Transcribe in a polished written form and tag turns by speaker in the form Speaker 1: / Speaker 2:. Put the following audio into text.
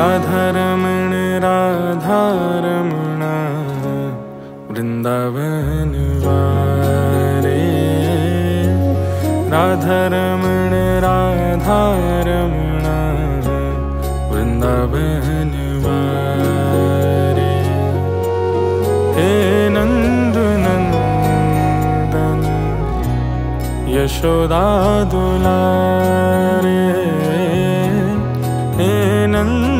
Speaker 1: राधारमण राधारमण वृंदावन वारे। राधारमण राधारमण वृंदावन वारे। हे नंद नंदन यशोदा दुलारे। हे नंद